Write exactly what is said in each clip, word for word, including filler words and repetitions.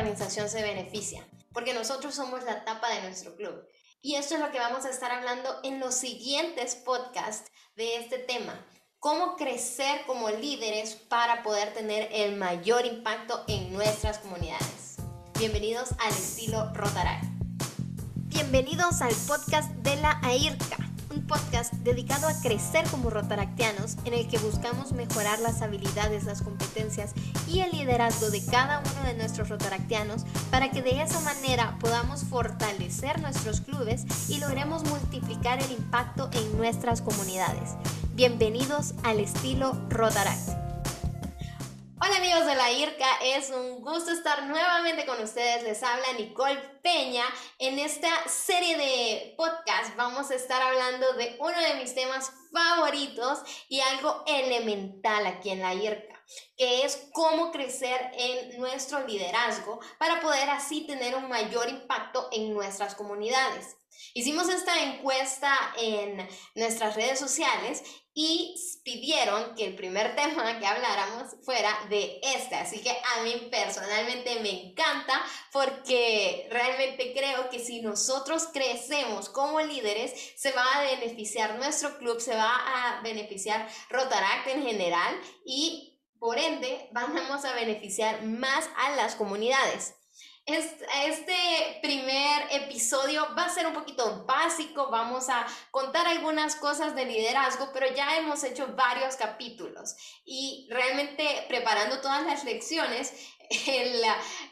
organización se beneficia, porque nosotros somos la tapa de nuestro club. Y esto es lo que vamos a estar hablando en los siguientes podcasts de este tema. Cómo crecer como líderes para poder tener el mayor impacto en nuestras comunidades. Bienvenidos al estilo Rotaract. Bienvenidos al podcast de la AIRCA, un podcast dedicado a crecer como rotaractianos, en el que buscamos mejorar las habilidades, las competencias y el liderazgo de cada uno de nuestros rotaractianos para que de esa manera podamos fortalecer nuestros clubes y logremos multiplicar el impacto en nuestras comunidades. Bienvenidos al estilo Rotaract. Hola amigos de la AIRCA, es un gusto estar nuevamente con ustedes. Les habla Nicole Peña. En esta serie de podcast vamos a estar hablando de uno de mis temas favoritos y algo elemental aquí en la AIRCA, que es cómo crecer en nuestro liderazgo para poder así tener un mayor impacto en nuestras comunidades. Hicimos esta encuesta en nuestras redes sociales y pidieron que el primer tema que habláramos fuera de este, así que a mí personalmente me encanta porque realmente creo que si nosotros crecemos como líderes se va a beneficiar nuestro club, se va a beneficiar Rotaract en general y por ende vamos a beneficiar más a las comunidades. Este primer episodio va a ser un poquito básico, vamos a contar algunas cosas de liderazgo, pero ya hemos hecho varios capítulos y realmente preparando todas las lecciones, el,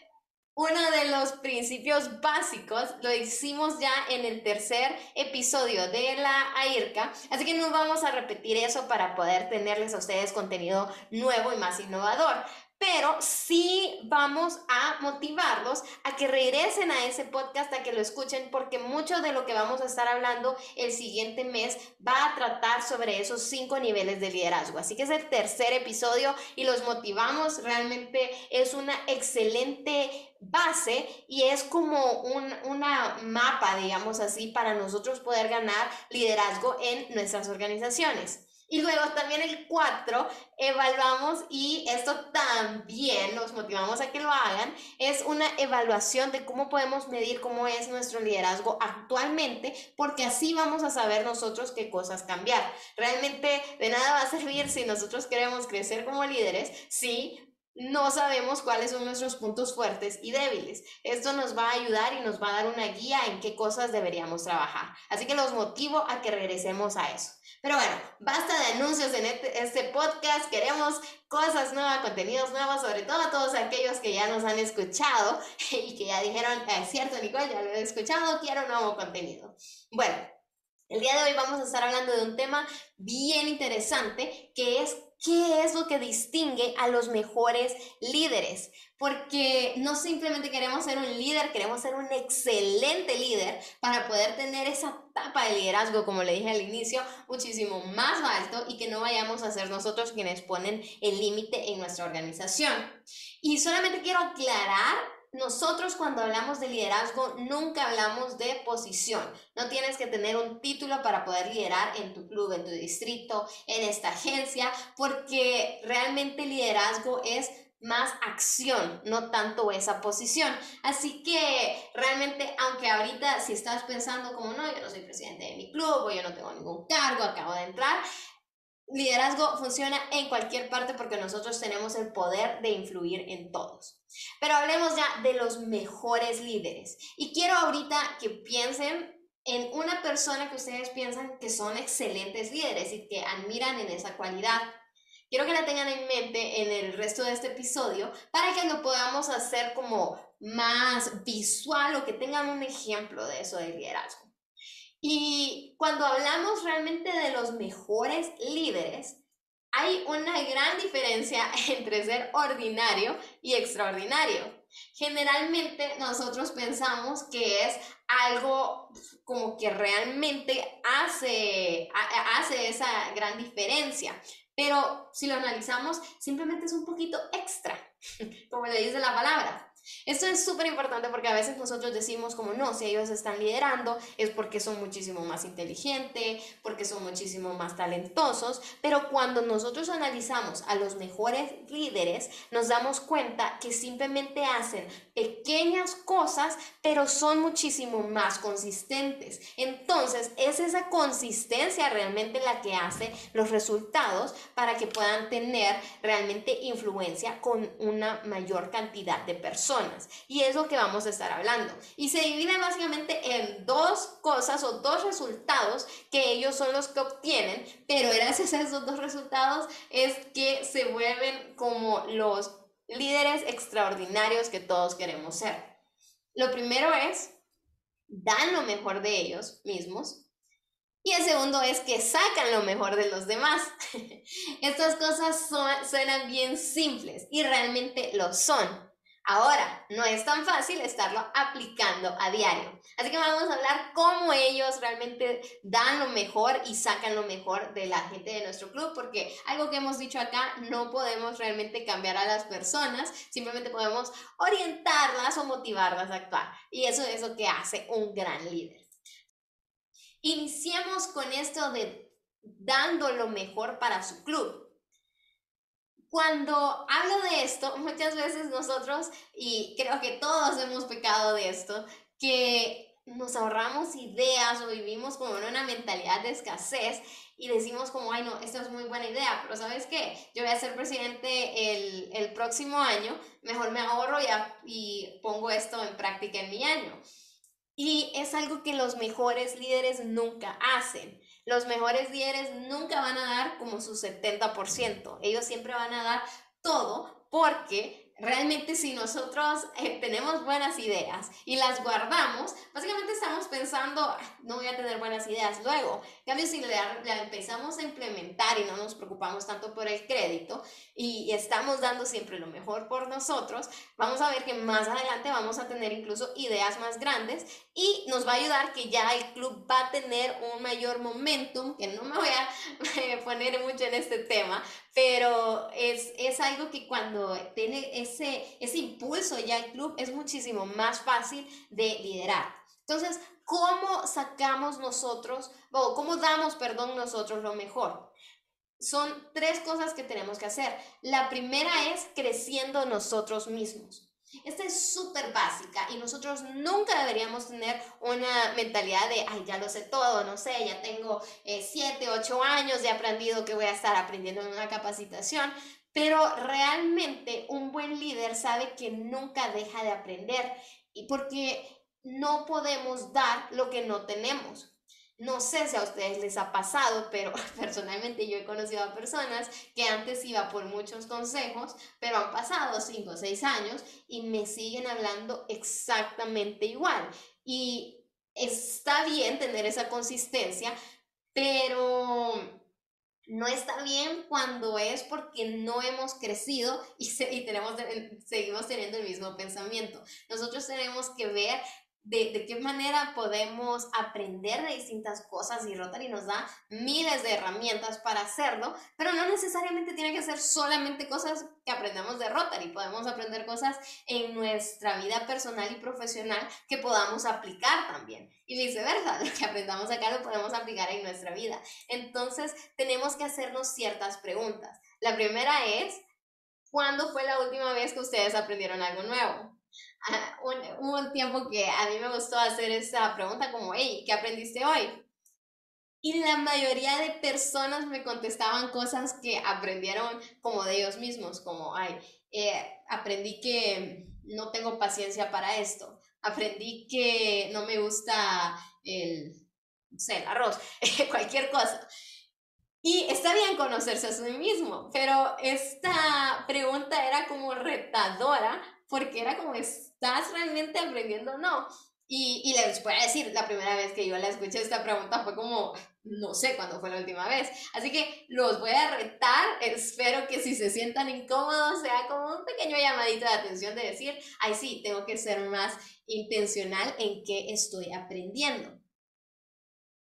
uno de los principios básicos lo hicimos ya en el tercer episodio de la AIRCA, así que no vamos a repetir eso para poder tenerles a ustedes contenido nuevo y más innovador. Pero sí vamos a motivarlos a que regresen a ese podcast, a que lo escuchen, porque mucho de lo que vamos a estar hablando el siguiente mes va a tratar sobre esos cinco niveles de liderazgo. Así que es el tercer episodio y los motivamos. Realmente es una excelente base y es como un una mapa, digamos así, para nosotros poder ganar liderazgo en nuestras organizaciones. Y luego también el cuatro, evaluamos, y esto también los motivamos a que lo hagan, es una evaluación de cómo podemos medir cómo es nuestro liderazgo actualmente, porque así vamos a saber nosotros qué cosas cambiar. Realmente de nada va a servir si nosotros queremos crecer como líderes, si no sabemos cuáles son nuestros puntos fuertes y débiles. Esto nos va a ayudar y nos va a dar una guía en qué cosas deberíamos trabajar. Así que los motivo a que regresemos a eso. Pero bueno, basta de anuncios en este, este podcast. Queremos cosas nuevas, contenidos nuevos, sobre todo a todos aquellos que ya nos han escuchado y que ya dijeron, es cierto Nicole, ya lo he escuchado, quiero nuevo contenido. Bueno, el día de hoy vamos a estar hablando de un tema bien interesante, que es qué es lo que distingue a los mejores líderes. Porque no simplemente queremos ser un líder, queremos ser un excelente líder para poder tener esa etapa de liderazgo, como le dije al inicio, muchísimo más alto y que no vayamos a ser nosotros quienes ponen el límite en nuestra organización. Y solamente quiero aclarar, nosotros cuando hablamos de liderazgo nunca hablamos de posición. No tienes que tener un título para poder liderar en tu club, en tu distrito, en esta agencia, porque realmente liderazgo es más acción, no tanto esa posición. Así que realmente, aunque ahorita si estás pensando como no, yo no soy presidente de mi club o yo no tengo ningún cargo, acabo de entrar, liderazgo funciona en cualquier parte porque nosotros tenemos el poder de influir en todos. Pero hablemos ya de los mejores líderes. Y quiero ahorita que piensen en una persona que ustedes piensan que son excelentes líderes y que admiran en esa cualidad. Quiero que la tengan en mente en el resto de este episodio para que lo podamos hacer como más visual o que tengan un ejemplo de eso de liderazgo. Y cuando hablamos realmente de los mejores líderes, hay una gran diferencia entre ser ordinario y extraordinario. Generalmente nosotros pensamos que es algo como que realmente hace, hace esa gran diferencia. Pero si lo analizamos, simplemente es un poquito extra, como le dice la palabra. Esto es súper importante porque a veces nosotros decimos como no, si ellos están liderando es porque son muchísimo más inteligentes, porque son muchísimo más talentosos, pero cuando nosotros analizamos a los mejores líderes, nos damos cuenta que simplemente hacen pequeñas cosas, pero son muchísimo más consistentes. Entonces, es esa consistencia realmente la que hace los resultados para que puedan tener realmente influencia con una mayor cantidad de personas. Y es lo que vamos a estar hablando. Y se divide básicamente en dos cosas o dos resultados que ellos son los que obtienen, pero gracias a esos dos resultados es que se vuelven como los líderes extraordinarios que todos queremos ser. Lo primero es, dan lo mejor de ellos mismos. Y el segundo es que sacan lo mejor de los demás. Estas cosas son, suenan bien simples y realmente lo son. Ahora, no es tan fácil estarlo aplicando a diario. Así que vamos a hablar cómo ellos realmente dan lo mejor y sacan lo mejor de la gente de nuestro club, porque algo que hemos dicho acá, no podemos realmente cambiar a las personas, simplemente podemos orientarlas o motivarlas a actuar. Y eso es lo que hace un gran líder. Iniciemos con esto de dando lo mejor para su club. Cuando hablo de esto, muchas veces nosotros, y creo que todos hemos pecado de esto, que nos ahorramos ideas o vivimos como en una mentalidad de escasez y decimos como, ay no, esta es muy buena idea, pero ¿sabes qué? Yo voy a ser presidente el, el próximo año, mejor me ahorro y, y pongo esto en práctica en mi año. Y es algo que los mejores líderes nunca hacen. Los mejores líderes nunca van a dar como su setenta por ciento. Ellos siempre van a dar todo porque realmente si nosotros eh, tenemos buenas ideas y las guardamos, básicamente estamos pensando, no voy a tener buenas ideas luego. En cambio, si la, la empezamos a implementar y no nos preocupamos tanto por el crédito y estamos dando siempre lo mejor por nosotros, vamos a ver que más adelante vamos a tener incluso ideas más grandes y nos va a ayudar que ya el club va a tener un mayor momentum, que no me voy a poner mucho en este tema, pero es, es algo que cuando tiene ese, ese impulso ya el club es muchísimo más fácil de liderar. Entonces, ¿cómo sacamos nosotros, o cómo damos, perdón, nosotros lo mejor? Son tres cosas que tenemos que hacer. La primera es creciendo nosotros mismos. Esta es súper básica y nosotros nunca deberíamos tener una mentalidad de, ay, ya lo sé todo, no sé, ya tengo eh, siete, ocho años, ya he aprendido que voy a estar aprendiendo en una capacitación, pero realmente un buen líder sabe que nunca deja de aprender y porque no podemos dar lo que no tenemos. No sé si a ustedes les ha pasado, pero personalmente yo he conocido a personas que antes iba por muchos consejos, pero han pasado cinco o seis años y me siguen hablando exactamente igual. Y está bien tener esa consistencia, pero no está bien cuando es porque no hemos crecido y, se, y tenemos, seguimos teniendo el mismo pensamiento. Nosotros tenemos que ver de, de qué manera podemos aprender de distintas cosas y Rotary nos da miles de herramientas para hacerlo, pero no necesariamente tiene que ser solamente cosas que aprendemos de Rotary, podemos aprender cosas en nuestra vida personal y profesional que podamos aplicar también y viceversa, lo que aprendamos acá lo podemos aplicar en nuestra vida. Entonces tenemos que hacernos ciertas preguntas. La primera es, ¿cuándo fue la última vez que ustedes aprendieron algo nuevo? Uh, un, hubo un tiempo que a mí me gustó hacer esa pregunta como, hey, ¿qué aprendiste hoy? Y la mayoría de personas me contestaban cosas que aprendieron como de ellos mismos, como, ay, eh, aprendí que no tengo paciencia para esto, aprendí que no me gusta el, no sé, el arroz, cualquier cosa. Y está bien conocerse a sí mismo, pero esta pregunta era como retadora, porque era como, ¿estás realmente aprendiendo o no? Y, y les voy a decir, la primera vez que yo la escuché esta pregunta fue como, no sé cuándo fue la última vez. Así que los voy a retar, espero que si se sientan incómodos sea como un pequeño llamadito de atención de decir, ay sí, tengo que ser más intencional en qué estoy aprendiendo.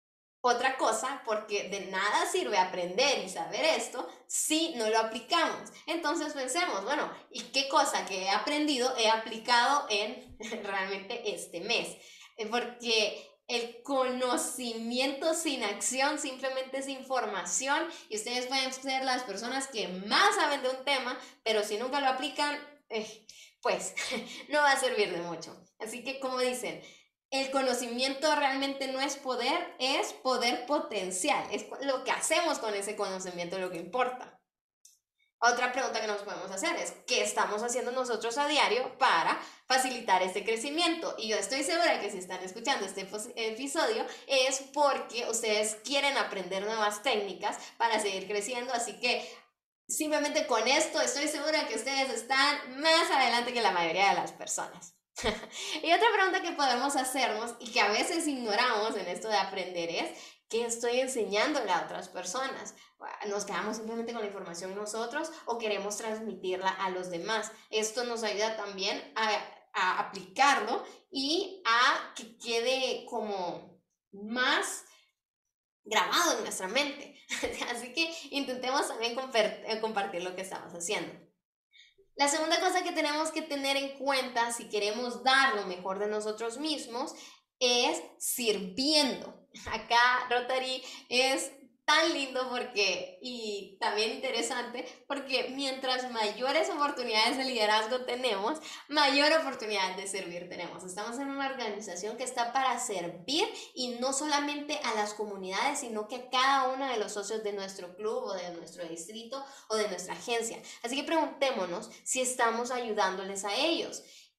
otra cosa, porque de nada sirve aprender y saber esto si no lo aplicamos. Entonces pensemos, bueno, ¿y qué cosa que he aprendido he aplicado en realmente este mes? Eh, Porque el conocimiento sin acción simplemente es información y ustedes pueden ser las personas que más saben de un tema, pero si nunca lo aplican, eh, pues no va a servir de mucho. Así que como dicen, el conocimiento realmente no es poder, es poder potencial. Es lo que hacemos con ese conocimiento lo que importa. Otra pregunta que nos podemos hacer es, ¿qué estamos haciendo nosotros a diario para facilitar este crecimiento? Y yo estoy segura que si están escuchando este episodio es porque ustedes quieren aprender nuevas técnicas para seguir creciendo, así que simplemente con esto estoy segura que ustedes están más adelante que la mayoría de las personas. Y otra pregunta que podemos hacernos y que a veces ignoramos en esto de aprender es, ¿qué estoy enseñándole a otras personas? ¿Nos quedamos simplemente con la información nosotros o queremos transmitirla a los demás? Esto nos ayuda también a, a aplicarlo y a que quede como más grabado en nuestra mente. Así que intentemos también compartir lo que estamos haciendo. La segunda cosa que tenemos que tener en cuenta si queremos dar lo mejor de nosotros mismos es sirviendo. Acá Rotary es tan lindo porque, y también interesante, porque mientras mayores oportunidades de liderazgo tenemos, mayor oportunidad de servir tenemos. Estamos en una organización que está para servir y no solamente a las comunidades, sino que a cada uno de los socios de nuestro club o de nuestro distrito o de nuestra agencia. Así que preguntémonos si estamos ayudándoles a ellos.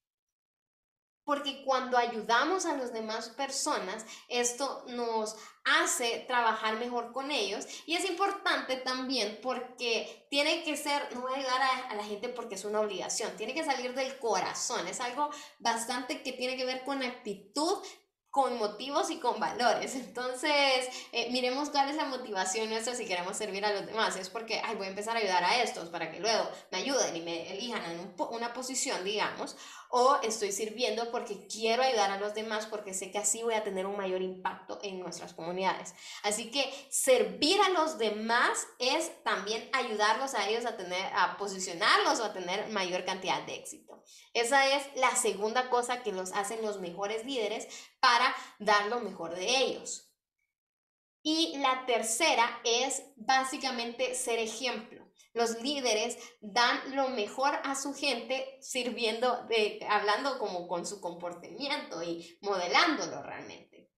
Porque cuando ayudamos a las demás personas, esto nos hace trabajar mejor con ellos. Y es importante también porque tiene que ser, no voy a ayudar a, a la gente porque es una obligación, tiene que salir del corazón. Es algo bastante que tiene que ver con actitud, con motivos y con valores. Entonces, eh, miremos cuál es la motivación nuestra si queremos servir a los demás. Es porque, ay, voy a empezar a ayudar a estos para que luego me ayuden y me elijan en un, una posición, digamos. O estoy sirviendo porque quiero ayudar a los demás porque sé que así voy a tener un mayor impacto en nuestras comunidades. Así que servir a los demás es también ayudarlos a ellos a tener, a posicionarlos o a tener mayor cantidad de éxito. Esa es la segunda cosa que los hacen los mejores líderes para dar lo mejor de ellos. Y la tercera es básicamente ser ejemplo. Los líderes dan lo mejor a su gente sirviendo, de, hablando como con su comportamiento y modelándolo realmente.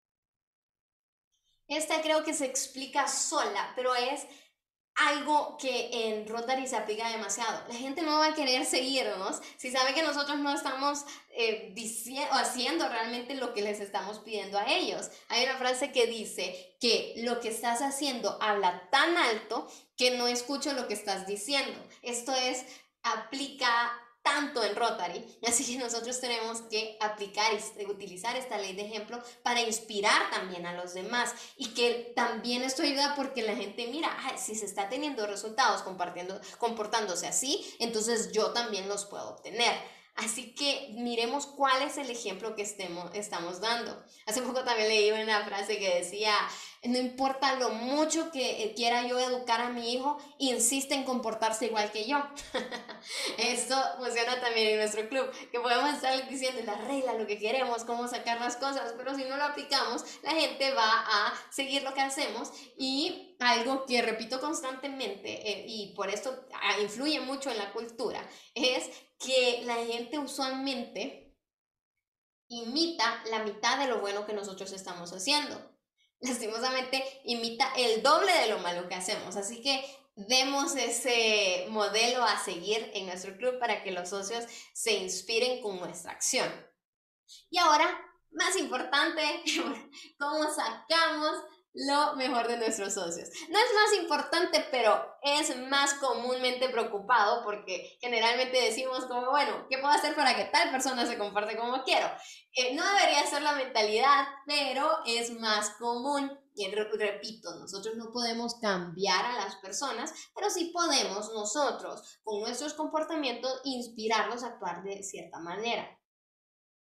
Esta creo que se explica sola, pero es algo que en Rotary se aplica demasiado. La gente no va a querer seguirnos si sabe que nosotros no estamos eh, diciendo, haciendo realmente lo que les estamos pidiendo a ellos. Hay una frase que dice que lo que estás haciendo habla tan alto que no escucho lo que estás diciendo. Esto es, aplica tanto en Rotary, así que nosotros tenemos que aplicar y utilizar esta ley de ejemplo para inspirar también a los demás y que también esto ayuda porque la gente mira, ay, si se está teniendo resultados compartiendo, comportándose así, entonces yo también los puedo obtener. Así que miremos cuál es el ejemplo que estemos, estamos dando. Hace poco también leí una frase que decía, no importa lo mucho que quiera yo educar a mi hijo, insiste en comportarse igual que yo. Esto funciona también en nuestro club, que podemos estar diciendo la regla, lo que queremos, cómo sacar las cosas, pero si no lo aplicamos, la gente va a seguir lo que hacemos. Y algo que repito constantemente, eh, y por esto influye mucho en la cultura, es que la gente usualmente imita la mitad de lo bueno que nosotros estamos haciendo. Lastimosamente imita el doble de lo malo que hacemos, así que demos ese modelo a seguir en nuestro club para que los socios se inspiren con nuestra acción. Y ahora, más importante, ¿cómo sacamos lo mejor de nuestros socios? No es más importante, pero es más comúnmente preocupado porque generalmente decimos como, bueno, ¿qué puedo hacer para que tal persona se comporte como quiero? Eh, no debería ser la mentalidad, pero es más común. Y repito, nosotros no podemos cambiar a las personas, pero sí podemos nosotros, con nuestros comportamientos, inspirarlos a actuar de cierta manera.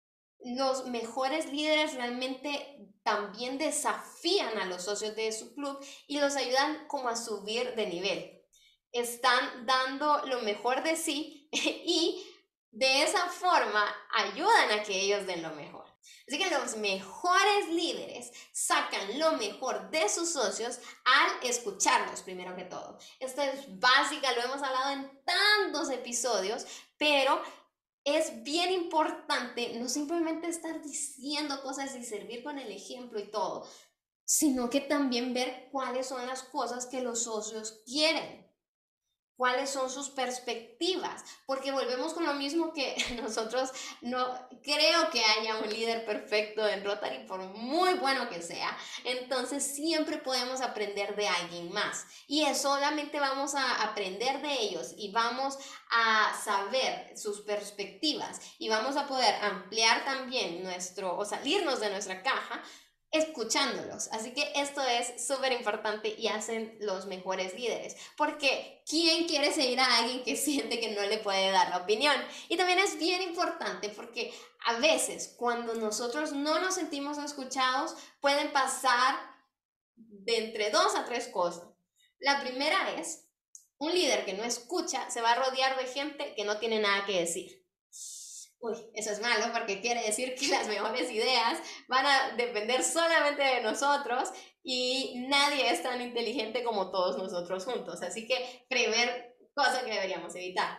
los mejores líderes realmente también desafían a los socios de su club y los ayudan como a subir de nivel. Están dando lo mejor de sí y de esa forma ayudan a que ellos den lo mejor. Así que los mejores líderes sacan lo mejor de sus socios al escucharlos primero que todo. Esto es básica, lo hemos hablado en tantos episodios, pero es bien importante no simplemente estar diciendo cosas y servir con el ejemplo y todo, sino que también ver cuáles son las cosas que los socios quieren. ¿Cuáles son sus perspectivas? Porque volvemos con lo mismo que nosotros no creo que haya un líder perfecto en Rotary, por muy bueno que sea. Entonces siempre podemos aprender de alguien más. Y solamente vamos a aprender de ellos y vamos a saber sus perspectivas y vamos a poder ampliar también nuestro, o salirnos de nuestra caja escuchándolos. Así que esto es súper importante y hacen los mejores líderes, porque ¿quién quiere seguir a alguien que siente que no le puede dar la opinión? Y también es bien importante porque a veces cuando nosotros no nos sentimos escuchados pueden pasar de entre dos a tres cosas. La primera es, un líder que no escucha se va a rodear de gente que no tiene nada que decir. Uy, eso es malo porque quiere decir que las mejores ideas van a depender solamente de nosotros y nadie es tan inteligente como todos nosotros juntos. Así que prever cosas que deberíamos evitar.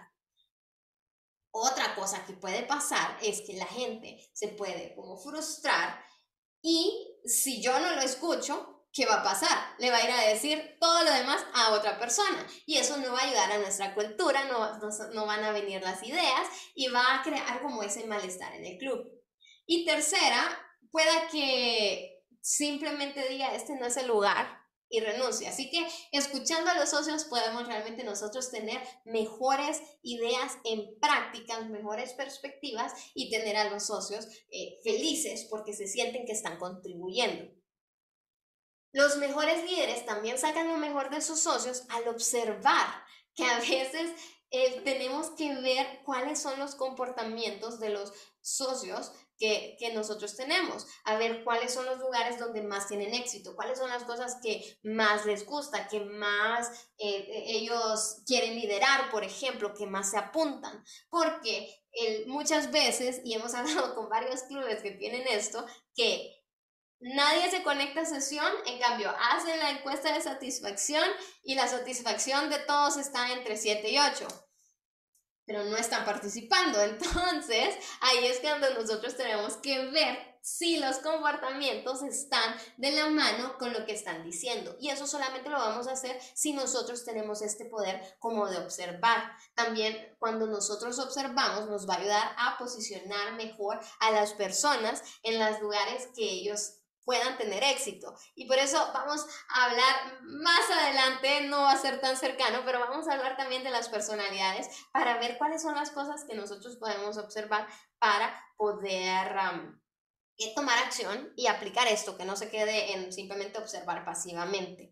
Otra cosa que puede pasar es que la gente se puede como frustrar y si yo no lo escucho, ¿qué va a pasar? Le va a ir a decir todo lo demás a otra persona y eso no va a ayudar a nuestra cultura, no, no, no van a venir las ideas y va a crear como ese malestar en el club. Y tercera, pueda que simplemente diga, este no es el lugar y renuncie. Así que escuchando a los socios podemos realmente nosotros tener mejores ideas en prácticas, mejores perspectivas y tener a los socios eh, felices porque se sienten que están contribuyendo. Los mejores líderes también sacan lo mejor de sus socios al observar que a veces eh, tenemos que ver cuáles son los comportamientos de los socios que, que nosotros tenemos, a ver cuáles son los lugares donde más tienen éxito, cuáles son las cosas que más les gusta, que más eh, ellos quieren liderar, por ejemplo, que más se apuntan, porque eh, muchas veces, y hemos hablado con varios clubes que tienen esto, que nadie se conecta a sesión, en cambio, hacen la encuesta de satisfacción y la satisfacción de todos está entre siete y ocho, pero no están participando. Entonces, ahí es cuando nosotros tenemos que ver si los comportamientos están de la mano con lo que están diciendo. Y eso solamente lo vamos a hacer si nosotros tenemos este poder como de observar. También cuando nosotros observamos nos va a ayudar a posicionar mejor a las personas en los lugares que ellos puedan tener éxito. Y por eso vamos a hablar más adelante, no va a ser tan cercano, pero vamos a hablar también de las personalidades para ver cuáles son las cosas que nosotros podemos observar para poder um, tomar acción y aplicar esto, que no se quede en simplemente observar pasivamente.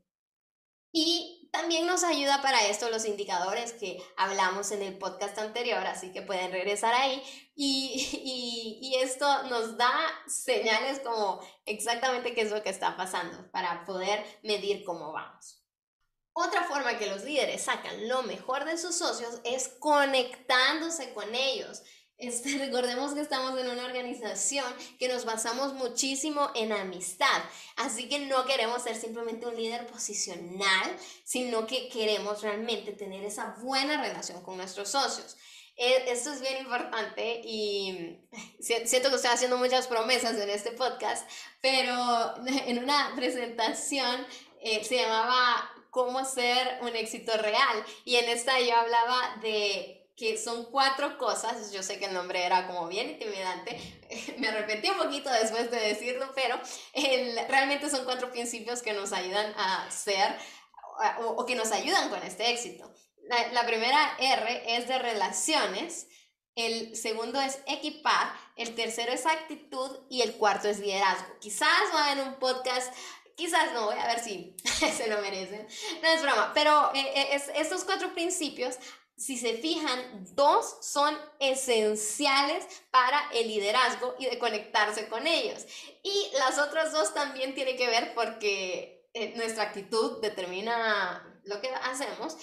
Y también nos ayuda para esto los indicadores que hablamos en el podcast anterior, así que pueden regresar ahí. Y, y, y esto nos da señales como exactamente qué es lo que está pasando para poder medir cómo vamos. Otra forma que los líderes sacan lo mejor de sus socios es conectándose con ellos. Este, recordemos que estamos en una organización que nos basamos muchísimo en amistad, así que no queremos ser simplemente un líder posicional, sino que queremos realmente tener esa buena relación con nuestros socios. Esto es bien importante y siento que estoy haciendo muchas promesas en este podcast, pero en una presentación eh, se llamaba ¿Cómo ser un éxito real? Y en esta yo hablaba de que son cuatro cosas, yo sé que el nombre era como bien intimidante, me arrepentí un poquito después de decirlo, pero el, realmente son cuatro principios que nos ayudan a ser o, o que nos ayudan con este éxito. La, la primera R es de relaciones, el segundo es equipar, el tercero es actitud y el cuarto es liderazgo. Quizás va a haber un podcast. Quizás no, voy a ver si se lo merecen. No es broma, pero eh, es, estos cuatro principios si se fijan, dos son esenciales para el liderazgo y de conectarse con ellos. Y las otras dos también tienen que ver porque eh, nuestra actitud determina lo que hacemos,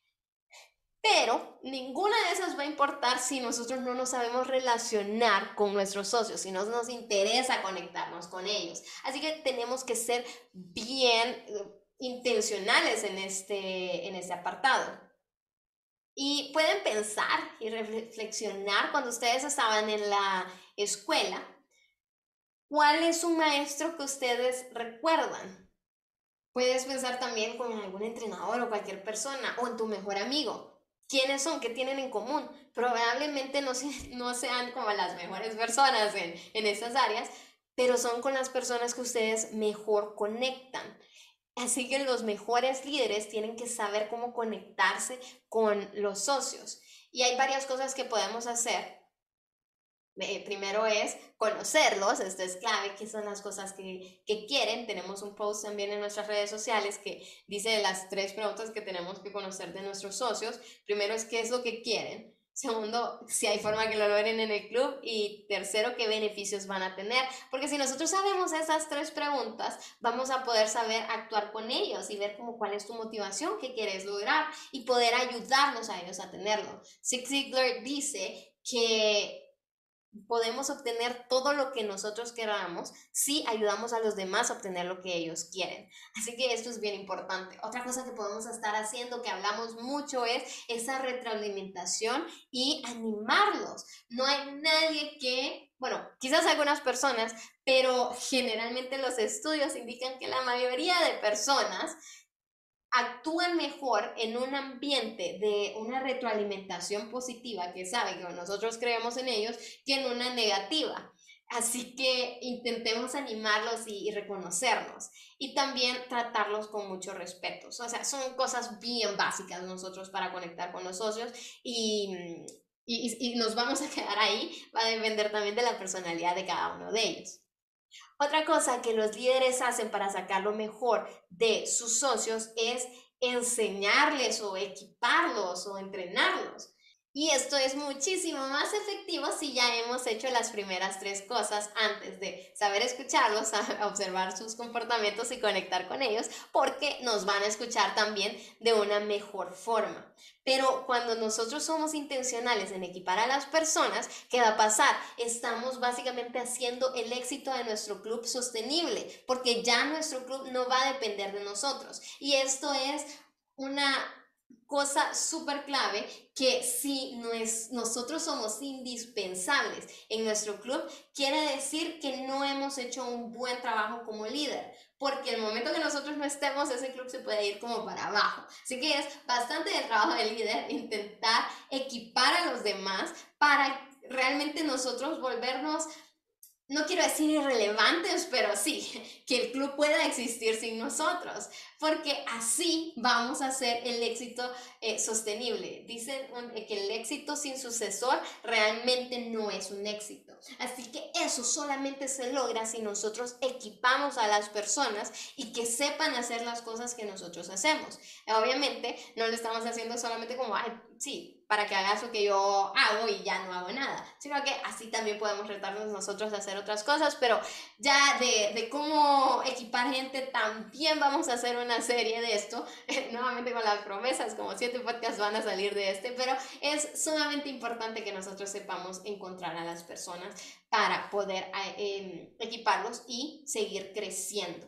pero ninguna de esas va a importar si nosotros no nos sabemos relacionar con nuestros socios, si no nos interesa conectarnos con ellos. Así que tenemos que ser bien eh, intencionales en este, en este apartado. Y pueden pensar y reflexionar cuando ustedes estaban en la escuela, ¿cuál es un maestro que ustedes recuerdan? Puedes pensar también con algún entrenador o cualquier persona o en tu mejor amigo. ¿Quiénes son? ¿Qué tienen en común? Probablemente no, se, no sean como las mejores personas en, en estas áreas, pero son con las personas que ustedes mejor conectan. Así que los mejores líderes tienen que saber cómo conectarse con los socios. Y hay varias cosas que podemos hacer. Eh, primero es conocerlos, esto es clave, qué son las cosas que, que quieren. Tenemos un post también en nuestras redes sociales que dice las tres preguntas que tenemos que conocer de nuestros socios. Primero es qué es lo que quieren. Segundo, si hay forma que lo logren en el club. Y tercero, qué beneficios van a tener. Porque si nosotros sabemos esas tres preguntas, vamos a poder saber actuar con ellos y ver como cuál es tu motivación, qué quieres lograr y poder ayudarlos a ellos a tenerlo. Zig Ziglar dice que podemos obtener todo lo que nosotros queramos si ayudamos a los demás a obtener lo que ellos quieren. Así que esto es bien importante. Otra cosa que podemos estar haciendo, que hablamos mucho, es esa retroalimentación y animarlos. No hay nadie que, bueno, quizás algunas personas, pero generalmente los estudios indican que la mayoría de personas actúan mejor en un ambiente de una retroalimentación positiva, que sabe que nosotros creemos en ellos, que en una negativa. Así que intentemos animarlos y, y reconocernos y también tratarlos con mucho respeto. O sea, son cosas bien básicas nosotros para conectar con los socios y, y, y nos vamos a quedar ahí. Va a depender también de la personalidad de cada uno de ellos. Otra cosa que los líderes hacen para sacar lo mejor de sus socios es enseñarles o equiparlos o entrenarlos. Y esto es muchísimo más efectivo si ya hemos hecho las primeras tres cosas antes de saber escucharlos, observar sus comportamientos y conectar con ellos, porque nos van a escuchar también de una mejor forma. Pero cuando nosotros somos intencionales en equipar a las personas, ¿qué va a pasar? Estamos básicamente haciendo el éxito de nuestro club sostenible, porque ya nuestro club no va a depender de nosotros. Y esto es una cosa súper clave, que si no es, nosotros somos indispensables en nuestro club, quiere decir que no hemos hecho un buen trabajo como líder, porque el momento que nosotros no estemos, ese club se puede ir como para abajo. Así que es bastante del trabajo del líder intentar equipar a los demás para realmente nosotros volvernos, no quiero decir irrelevantes, pero sí, que el club pueda existir sin nosotros, porque así vamos a hacer el éxito eh, sostenible. Dicen um, que el éxito sin sucesor realmente no es un éxito. Así que eso solamente se logra si nosotros equipamos a las personas y que sepan hacer las cosas que nosotros hacemos. Obviamente no lo estamos haciendo solamente como, ay, sí, para que hagas lo que yo hago y ya no hago nada, sino que así también podemos retarnos nosotros a hacer otras cosas. Pero ya de, de cómo equipar gente también vamos a hacer una serie de esto, nuevamente con las promesas, como siete podcasts van a salir de este, pero es sumamente importante que nosotros sepamos encontrar a las personas para poder eh, equiparlos y seguir creciendo.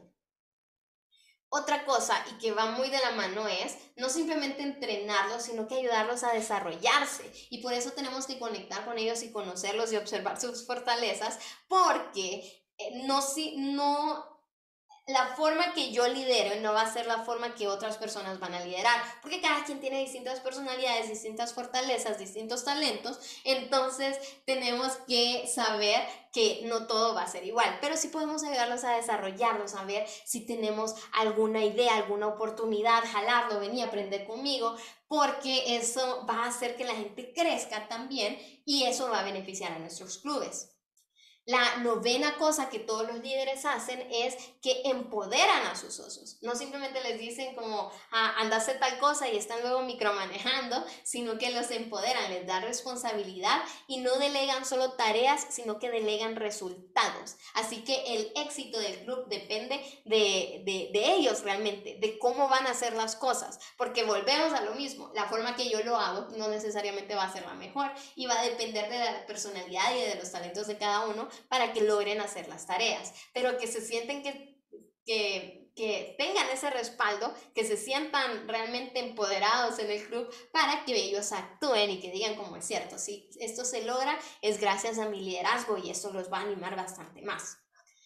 Otra cosa, y que va muy de la mano, es no simplemente entrenarlos, sino que ayudarlos a desarrollarse. Y por eso tenemos que conectar con ellos y conocerlos y observar sus fortalezas, porque eh, no, si, no la forma que yo lidero no va a ser la forma que otras personas van a liderar, porque cada quien tiene distintas personalidades, distintas fortalezas, distintos talentos. Entonces tenemos que saber que no todo va a ser igual, pero sí podemos ayudarlos a desarrollarlos, a ver si tenemos alguna idea, alguna oportunidad, jalarlo, vení a aprender conmigo, porque eso va a hacer que la gente crezca también y eso va a beneficiar a nuestros clubes. La novena cosa que todos los líderes hacen es que empoderan a sus socios. No simplemente les dicen como, ah, anda a hacer tal cosa y están luego micromanejando, sino que los empoderan, les dan responsabilidad y no delegan solo tareas, sino que delegan resultados. Así que el éxito del club depende de, de, de ellos realmente, de cómo van a hacer las cosas. Porque volvemos a lo mismo, la forma que yo lo hago no necesariamente va a ser la mejor y va a depender de la personalidad y de los talentos de cada uno para que logren hacer las tareas, pero que se sienten que, que, que tengan ese respaldo, que se sientan realmente empoderados en el club para que ellos actúen y que digan como es cierto, si esto se logra es gracias a mi liderazgo y esto los va a animar bastante más.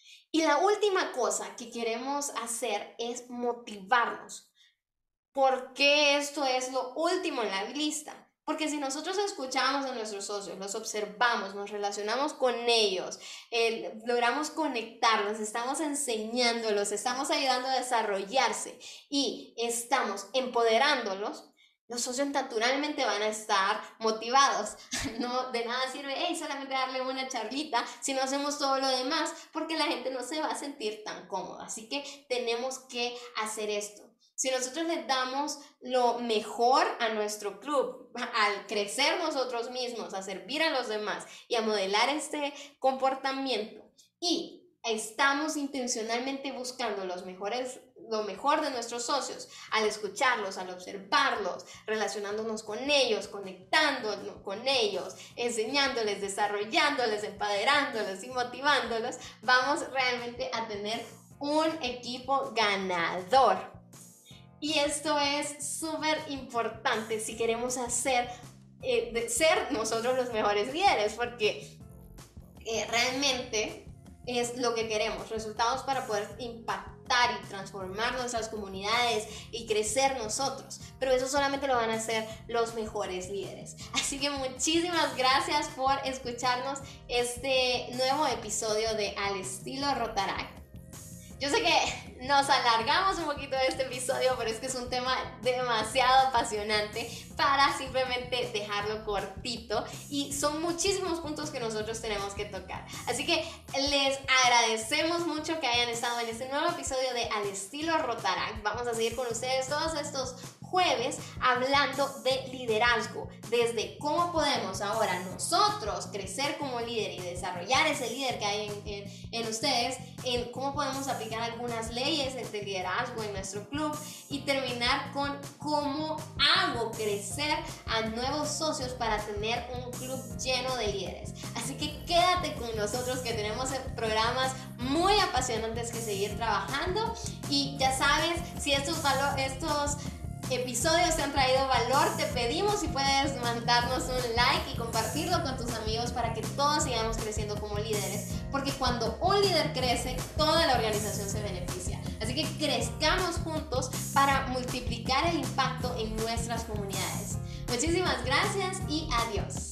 Y la última cosa que queremos hacer es motivarnos. ¿Por qué esto es lo último en la lista? Porque si nosotros escuchamos a nuestros socios, los observamos, nos relacionamos con ellos, eh, logramos conectarlos, estamos enseñándolos, estamos ayudando a desarrollarse y estamos empoderándolos, los socios naturalmente van a estar motivados. No, de nada sirve, hey, solamente darle una charlita si no hacemos todo lo demás, porque la gente no se va a sentir tan cómoda. Así que tenemos que hacer esto. Si nosotros les damos lo mejor a nuestro club, al crecer nosotros mismos, a servir a los demás y a modelar este comportamiento, y estamos intencionalmente buscando los mejores, lo mejor de nuestros socios, al escucharlos, al observarlos, relacionándonos con ellos, conectándonos con ellos, enseñándoles, desarrollándoles, empoderándolos y motivándolos, vamos realmente a tener un equipo ganador. Y esto es súper importante si queremos hacer, eh, de ser nosotros los mejores líderes, porque eh, realmente es lo que queremos, resultados para poder impactar y transformar nuestras comunidades y crecer nosotros, pero eso solamente lo van a hacer los mejores líderes. Así que muchísimas gracias por escucharnos este nuevo episodio de Al Estilo Rotaract. Yo sé que nos alargamos un poquito de este episodio, pero es que es un tema demasiado apasionante para simplemente dejarlo cortito y son muchísimos puntos que nosotros tenemos que tocar. Así que les agradecemos mucho que hayan estado en este nuevo episodio de Al Estilo Rotaract. Vamos a seguir con ustedes todos estos jueves hablando de liderazgo, desde cómo podemos ahora nosotros crecer como líder y desarrollar ese líder que hay en, en, en ustedes, en cómo podemos aplicar algunas leyes de liderazgo en nuestro club y terminar con cómo hago crecer a nuevos socios para tener un club lleno de líderes. Así que quédate con nosotros que tenemos programas muy apasionantes que seguir trabajando y ya sabes, si estos valores, estos episodios te han traído valor, te pedimos si puedes mandarnos un like y compartirlo con tus amigos para que todos sigamos creciendo como líderes, porque cuando un líder crece, toda la organización se beneficia. Así que crezcamos juntos para multiplicar el impacto en nuestras comunidades. Muchísimas gracias y adiós.